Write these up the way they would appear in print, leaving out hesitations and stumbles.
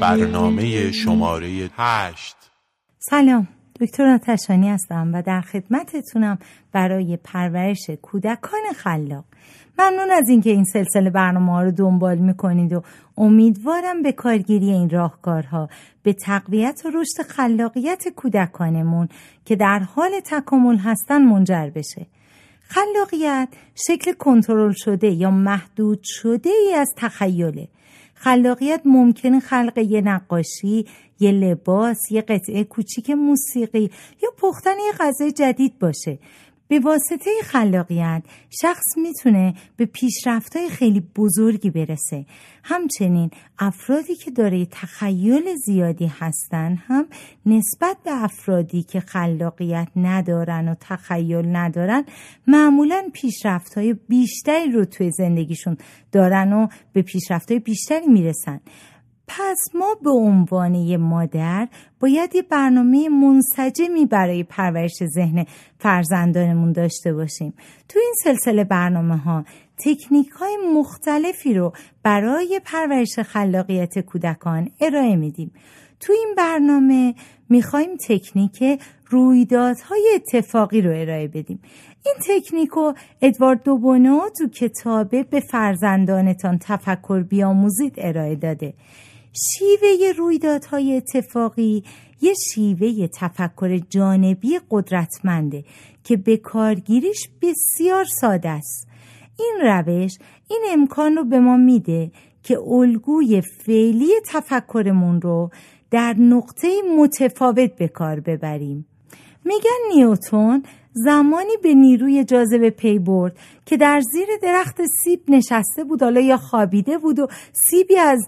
برنامه شماره 8. سلام، دکتر آتشانی هستم و در خدمتتونم برای پرورش کودکان خلاق. ممنون از اینکه این سلسله برنامه‌ها رو دنبال میکنید و امیدوارم به کارگیری این راهکارها به تقویت و رشد خلاقیت کودکانمون که در حال تکامل هستن منجر بشه. خلاقیت شکل کنترل شده یا محدود شده ای از تخیله. خلاقیت ممکنه خلق یه نقاشی، یه لباس، یه قطعه کوچیک موسیقی یا پختن یه غذای جدید باشه. به واسطه خلاقیت شخص میتونه به پیشرفت‌های خیلی بزرگی برسه. همچنین افرادی که دارای تخیل زیادی هستن هم نسبت به افرادی که خلاقیت ندارن و تخیل ندارن معمولاً پیشرفت‌های بیشتری رو توی زندگیشون دارن و به پیشرفت‌های بیشتری میرسن. پس ما به عنوان یه مادر باید یه برنامه منسجمی برای پرورش ذهن فرزندانمون داشته باشیم. تو این سلسله برنامه‌ها تکنیک‌های مختلفی رو برای پرورش خلاقیت کودکان ارائه میدیم. تو این برنامه میخوایم تکنیک رویدادهای اتفاقی رو ارائه بدیم. این تکنیکو ادوارد دو بونو تو کتاب به فرزندانتان تفکر بیاموزید ارائه داده. شیوه رویدادهای اتفاقی یه شیوه تفکر جانبی قدرتمنده که به کارگیریش بسیار ساده است. این روش این امکان رو به ما میده که الگوی فعلی تفکرمون رو در نقطه متفاوت به کار ببریم. میگن نیوتن زمانی به نیروی جاذبه پی برد که در زیر درخت سیب نشسته بود، حالا یا خوابیده بود و سیبی از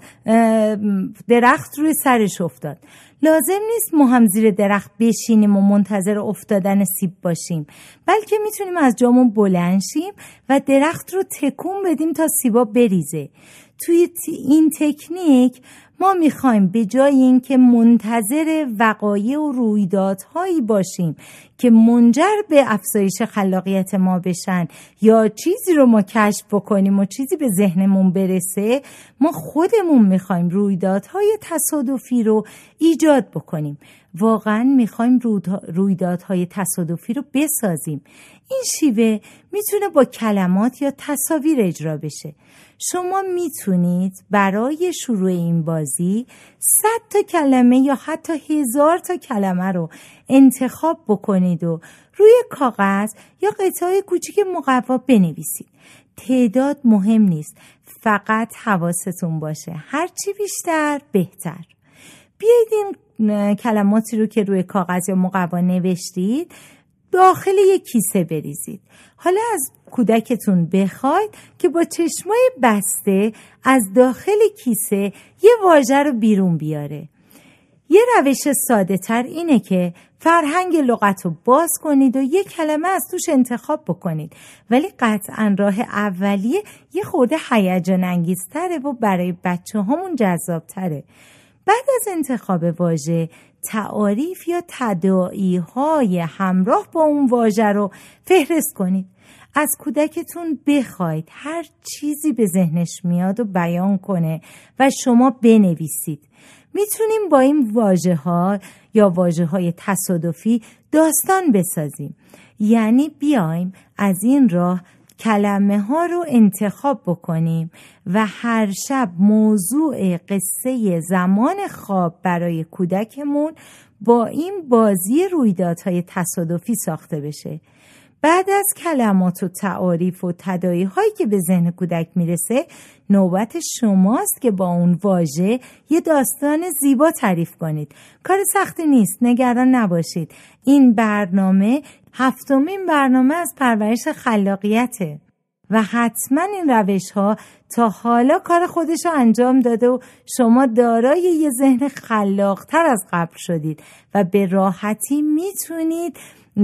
درخت روی سرش افتاد. لازم نیست ما هم زیر درخت بشینیم و منتظر افتادن سیب باشیم، بلکه میتونیم از جامون بلند شیم و درخت رو تکون بدیم تا سیبا بریزه. توی این تکنیک ما میخوایم به جای اینکه منتظر وقایع و رویدادهایی باشیم که منجر به افزایش خلاقیت ما بشن یا چیزی رو ما کشف بکنیم و چیزی به ذهنمون برسه، ما خودمون میخوایم رویدادهای تصادفی رو ایجاد بکنیم. واقعا میخوایم رویدادهای تصادفی رو بسازیم. این شیوه میتونه با کلمات یا تصاویر اجرا بشه. شما میتونید برای شروع این بازی 100 تا کلمه یا حتی 1000 تا کلمه رو انتخاب بکنید و روی کاغذ یا قطعه کوچیک مقوا بنویسید. تعداد مهم نیست، فقط حواستون باشه هرچی بیشتر بهتر. بیایید این کلماتی رو که روی کاغذ یا مقوا نوشتید داخل یک کیسه بریزید. حالا از کودکتون بخواید که با چشمای بسته از داخل کیسه یه واژه رو بیرون بیاره. یه روش ساده تر اینه که فرهنگ لغت رو باز کنید و یه کلمه از توش انتخاب بکنید، ولی قطعاً راه اولیه یه خورده هیجان انگیزتره و برای بچه هامون جذاب تره. بعد از انتخاب واژه تعاریف یا تداعی‌های همراه با اون واژه رو فهرست کنید. از کودکتون بخواید هر چیزی به ذهنش میاد و بیان کنه و شما بنویسید. میتونیم با این واژه‌ها یا واژه‌های تصادفی داستان بسازیم. یعنی بیایم از این راه کلمه ها رو انتخاب بکنیم و هر شب موضوع قصه زمان خواب برای کودکمون با این بازی رویدادهای تصادفی ساخته بشه. بعد از کلمات و تعاریف و تداعی هایی که به ذهن کودک میرسه، نوبت شماست که با اون واژه یه داستان زیبا تعریف کنید. کار سختی نیست، نگران نباشید. این برنامه 7مین برنامه از پرورش خلاقیته و حتما این روش ها تا حالا کار خودش رو انجام داده و شما دارای یه ذهن خلاقتر از قبل شدید و به راحتی میتونید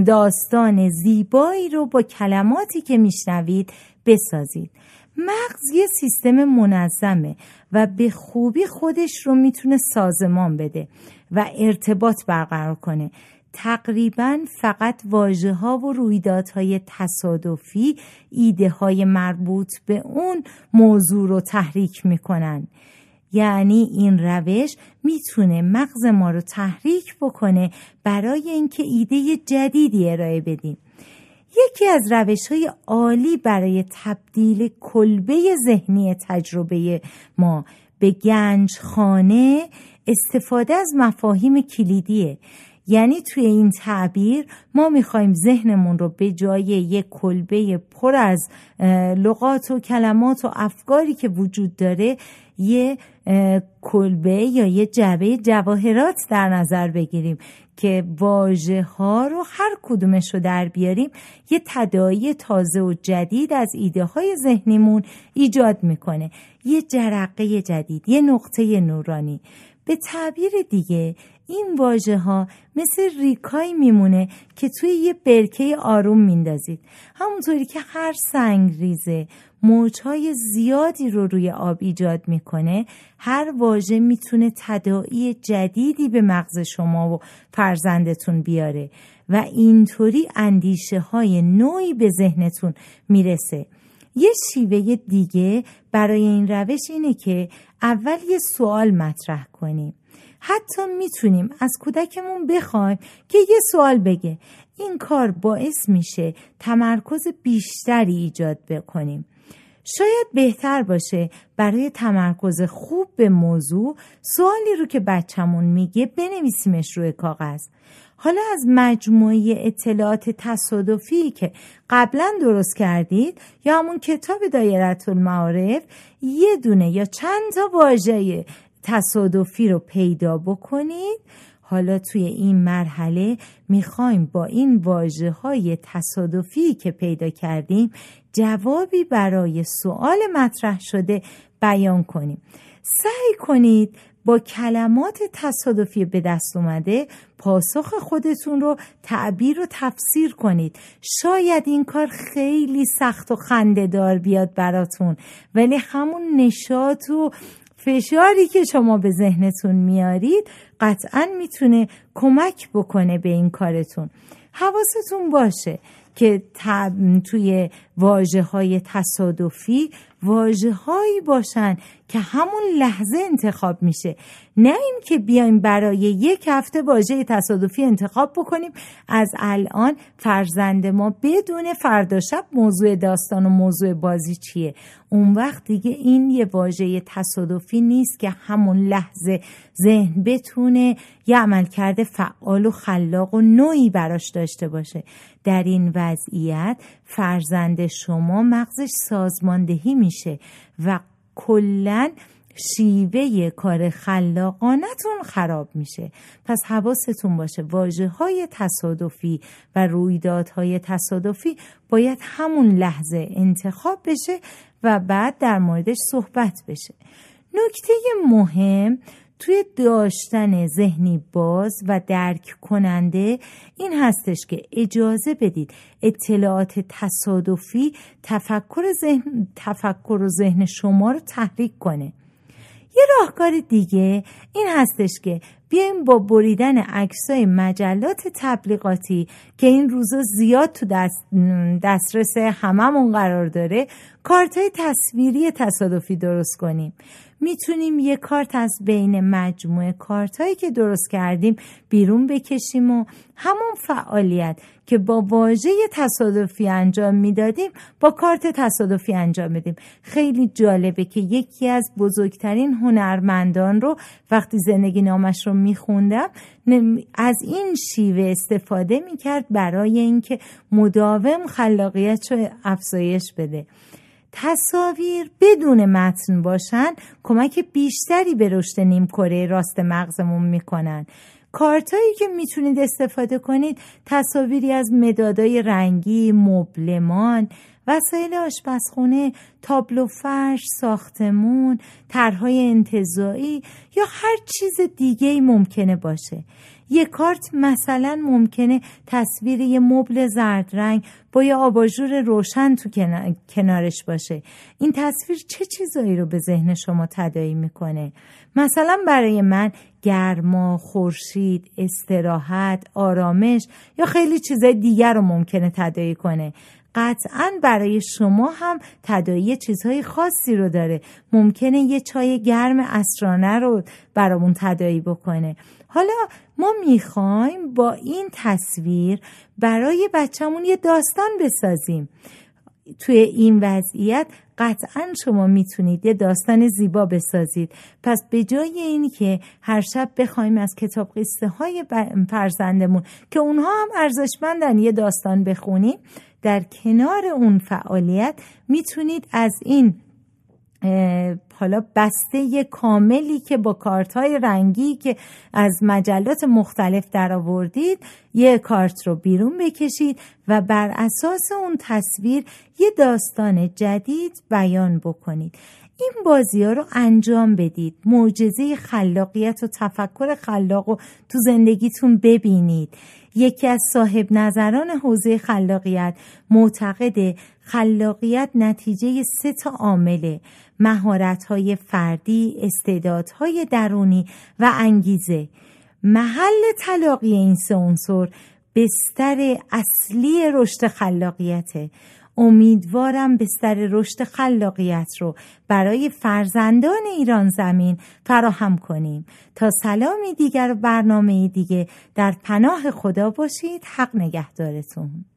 داستان زیبایی رو با کلماتی که میشنوید بسازید. مغز یه سیستم منظمه و به خوبی خودش رو میتونه سازمان بده و ارتباط برقرار کنه. تقریباً فقط واژه‌ها و رویدادهای تصادفی ایده‌های مربوط به اون موضوع رو تحریک میکنن. یعنی این روش میتونه مغز ما رو تحریک بکنه برای اینکه ایده جدیدی ارائه بدیم. یکی از روش‌های عالی برای تبدیل کلبه ذهنی تجربه ما به گنجخانه استفاده از مفاهیم کلیدیه. یعنی توی این تعبیر ما میخوایم ذهنمون رو به جای یک کلبه پر از لغات و کلمات و افکاری که وجود داره یه کلبه یا یه جعبه جواهرات در نظر بگیریم که واژه ها رو هر کدومش رو در بیاریم یه تداعی تازه و جدید از ایده های ذهنیمون ایجاد میکنه، یه جرقه جدید، یه نقطه نورانی. به تعبیر دیگه این واژه ها مثل ریکایی میمونه که توی یه برکه آروم میندازید. همونطوری که هر سنگریزه موجهای زیادی رو روی آب ایجاد میکنه، هر واژه میتونه تداعی جدیدی به مغز شما و فرزندتون بیاره و اینطوری اندیشه های نوعی به ذهنتون میرسه. یه شیوه دیگه برای این روش اینه که اول یه سوال مطرح کنیم. حتی میتونیم از کودکمون بخوایم که یه سوال بگه. این کار باعث میشه تمرکز بیشتری ایجاد بکنیم. شاید بهتر باشه برای تمرکز خوب به موضوع سوالی رو که بچه‌مون میگه بنویسیمش روی کاغذ. حالا از مجموعه اطلاعات تصادفی که قبلا درست کردید یا همون کتاب دایره المعارف یه دونه یا چند تا واژه تصادفی رو پیدا بکنید. حالا توی این مرحله میخوایم با این واژه‌های تصادفی که پیدا کردیم جوابی برای سوال مطرح شده بیان کنیم. سعی کنید با کلمات تصادفی به دست اومده پاسخ خودتون رو تعبیر و تفسیر کنید. شاید این کار خیلی سخت و خنده‌دار بیاد براتون، ولی همون نشاط و فشاری که شما به ذهنتون میارید قطعاً میتونه کمک بکنه به این کارتون. حواستون باشه که توی واژه‌های تصادفی واژه‌هایی باشن که همون لحظه انتخاب میشه، نه این که بیایم برای یک هفته واژه تصادفی انتخاب بکنیم از الان فرزند ما بدون فردا شب موضوع داستان و موضوع بازی چیه. اون وقت دیگه این یه واژه تصادفی نیست که همون لحظه ذهن بتونه یه عملکرد فعال و خلاق و نوعی براش داشته باشه. در این وضعیت فرزند شما مغزش سازماندهی میشه و کلاً شیوه کار خلاقانتون خراب میشه. پس حواستون باشه واژه‌های تصادفی و رویدادهای تصادفی باید همون لحظه انتخاب بشه و بعد در موردش صحبت بشه. نکته مهم توی داشتن ذهنی باز و درک کننده این هستش که اجازه بدید اطلاعات تصادفی تفکر و ذهن شما رو تحریک کنه. یه راهکار دیگه این هستش که بیایم با بریدن عکسای مجلات تبلیغاتی که این روزا زیاد تو دسترس هممون قرار داره کارتای تصویری تصادفی درست کنیم. میتونیم یه کارت از بین مجموعه کارتایی که درست کردیم بیرون بکشیم و همون فعالیت که با واژه تصادفی انجام میدادیم با کارت تصادفی انجام بدیم. خیلی جالبه که یکی از بزرگترین هنرمندان رو وقتی زندگی نامش رو میخوندم از این شیوه استفاده میکرد برای اینکه مداوم خلاقیت رو افزایش بده. تصاویر بدون متن باشن کمک بیشتری به رشد نیمکره راست مغزمون میکنن. کارتایی که میتونید استفاده کنید تصاویری از مدادای رنگی، مبلمان، وسایل آشپزخونه، تابلو فرش، ساختمون، طرحهای انتزاعی یا هر چیز دیگه‌ای ممکنه باشه. یه کارت مثلا ممکنه تصویر یه مبل زرد رنگ با یه آباژور روشن تو کنارش باشه. این تصویر چه چیزایی رو به ذهن شما تداعی میکنه؟ مثلا برای من گرما، خورشید، استراحت، آرامش یا خیلی چیزای دیگر رو ممکنه تداعی کنه. قطعاً برای شما هم تداعی چیزهای خاصی رو داره. ممکنه یه چای گرم عصرانه رو برامون تداعی بکنه. حالا ما میخوایم با این تصویر برای بچه‌مون یه داستان بسازیم. توی این وضعیت قطعاً شما میتونید یه داستان زیبا بسازید. پس به جای اینی که هر شب بخوایم از کتاب قصه های فرزندمون که اونها هم ارزشمندن یه داستان بخونیم، در کنار اون فعالیت میتونید از این حالا بسته کاملی که با کارت‌های رنگی که از مجلات مختلف در آوردید یه کارت رو بیرون بکشید و بر اساس اون تصویر یه داستان جدید بیان بکنید. این بازی‌ها رو انجام بدید. معجزه خلاقیت و تفکر خلاق رو تو زندگیتون ببینید. یکی از صاحب نظران حوزه خلاقیت معتقد خلاقیت نتیجه 3 عامله: مهارت‌های فردی، استعدادهای درونی و انگیزه. محل تلاقی این 3 عنصر بستر اصلی رشد خلاقیته. امیدوارم بستر رشد خلاقیت رو برای فرزندان ایران زمین فراهم کنیم. تا سلامی دیگر و برنامه دیگه در پناه خدا باشید. حق نگهدارتون.